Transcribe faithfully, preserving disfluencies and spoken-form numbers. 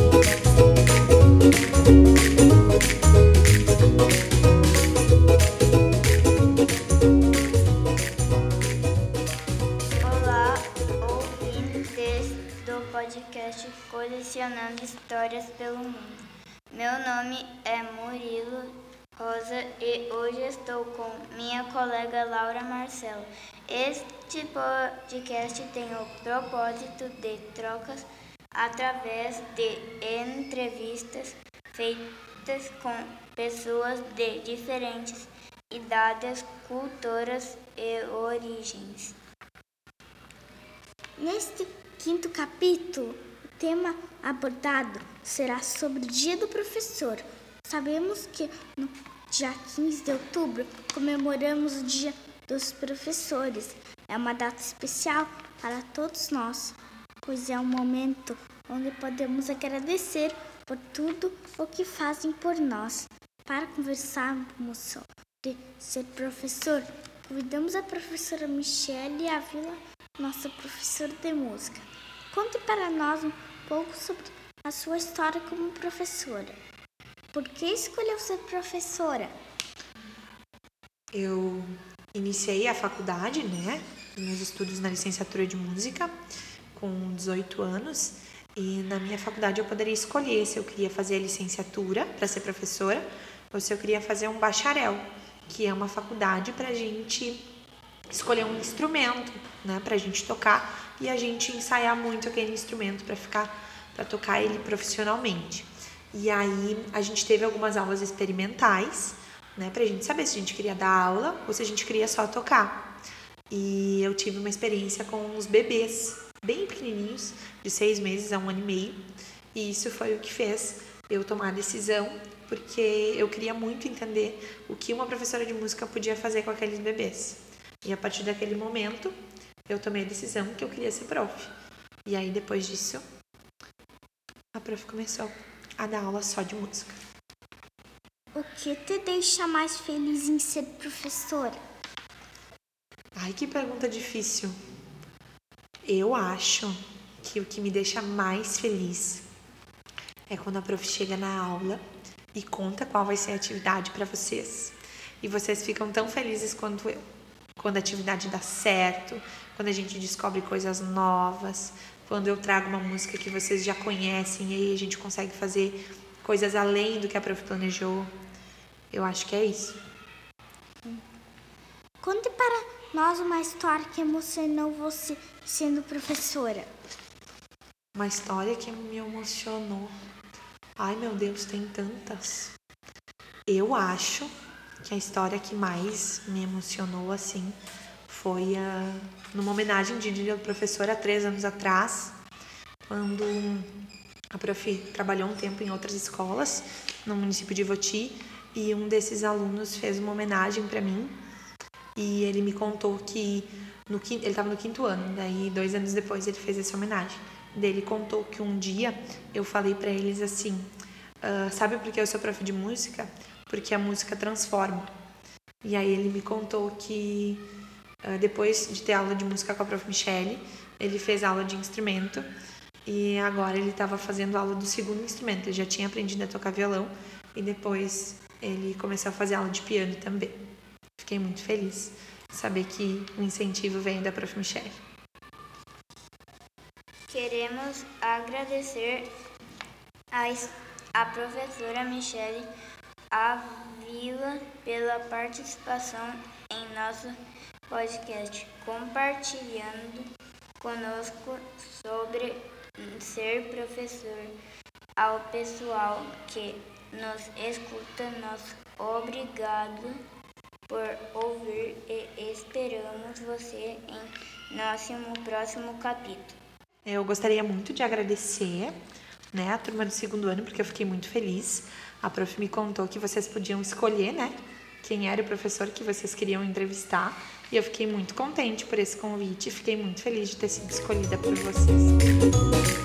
Olá, ouvintes do podcast Colecionando Histórias pelo Mundo. Meu nome é Murilo Rosa e hoje estou com minha colega Laura Marcelo. Este podcast tem o propósito de trocas através de entrevistas feitas com pessoas de diferentes idades, culturas e origens. Neste quinto capítulo, o tema abordado será sobre o Dia do Professor. Sabemos que no dia quinze de outubro comemoramos o Dia dos Professores. É uma data especial para todos nós, pois é um momento onde podemos agradecer por tudo o que fazem por nós. Para conversarmos sobre ser professor, convidamos a professora Michele Ávila, nossa professora de música. Conte para nós um pouco sobre a sua história como professora. Por que escolheu ser professora? Eu iniciei a faculdade, né, meus estudos na licenciatura de música com dezoito anos, e na minha faculdade eu poderia escolher se eu queria fazer a licenciatura para ser professora ou se eu queria fazer um bacharel, que é uma faculdade para a gente escolher um instrumento, né, para a gente tocar e a gente ensaiar muito aquele instrumento para ficar, para tocar ele profissionalmente. E aí a gente teve algumas aulas experimentais, né, pra gente saber se a gente queria dar aula ou se a gente queria só tocar. E eu tive uma experiência com os bebês bem pequenininhos, de seis meses a um ano e meio, e isso foi o que fez eu tomar a decisão, porque eu queria muito entender o que uma professora de música podia fazer com aqueles bebês. E a partir daquele momento, eu tomei a decisão que eu queria ser prof. E aí depois disso, a prof começou a dar aula só de música. O que te deixa mais feliz em ser professora? Ai, que pergunta difícil. Eu acho que o que me deixa mais feliz é quando a prof chega na aula e conta qual vai ser a atividade para vocês. E vocês ficam tão felizes quanto eu. Quando a atividade dá certo, quando a gente descobre coisas novas, quando eu trago uma música que vocês já conhecem e aí a gente consegue fazer coisas além do que a prof planejou. Eu acho que é isso. Conte para nós uma história que emocionou você sendo professora. Uma história que me emocionou. Ai, meu Deus, tem tantas. Eu acho que a história que mais me emocionou, assim, foi a, numa homenagem de Dia do Professor há três anos atrás, quando a prof trabalhou um tempo em outras escolas, no município de Ivoti, e um desses alunos fez uma homenagem para mim, e ele me contou que no quinto, ele estava no quinto ano, daí dois anos depois ele fez essa homenagem. Daí ele contou que um dia eu falei para eles assim, uh, sabe por que eu sou prof de música? Porque a música transforma. E aí ele me contou que uh, depois de ter aula de música com a prof Michele, ele fez aula de instrumento e agora ele estava fazendo aula do segundo instrumento. Ele já tinha aprendido a tocar violão e depois ele começou a fazer aula de piano também. Fiquei muito feliz de saber que o incentivo veio da prof Michele. Queremos agradecer a, a professora Michele Ávila pela participação em nosso podcast, compartilhando conosco sobre ser professor. Ao pessoal que nos escuta, nosso obrigado por ouvir e esperamos você em nosso próximo capítulo. Eu gostaria muito de agradecer, né, a turma do segundo ano, porque eu fiquei muito feliz. A prof me contou que vocês podiam escolher, né, quem era o professor que vocês queriam entrevistar. E eu fiquei muito contente por esse convite. Fiquei muito feliz de ter sido escolhida por vocês.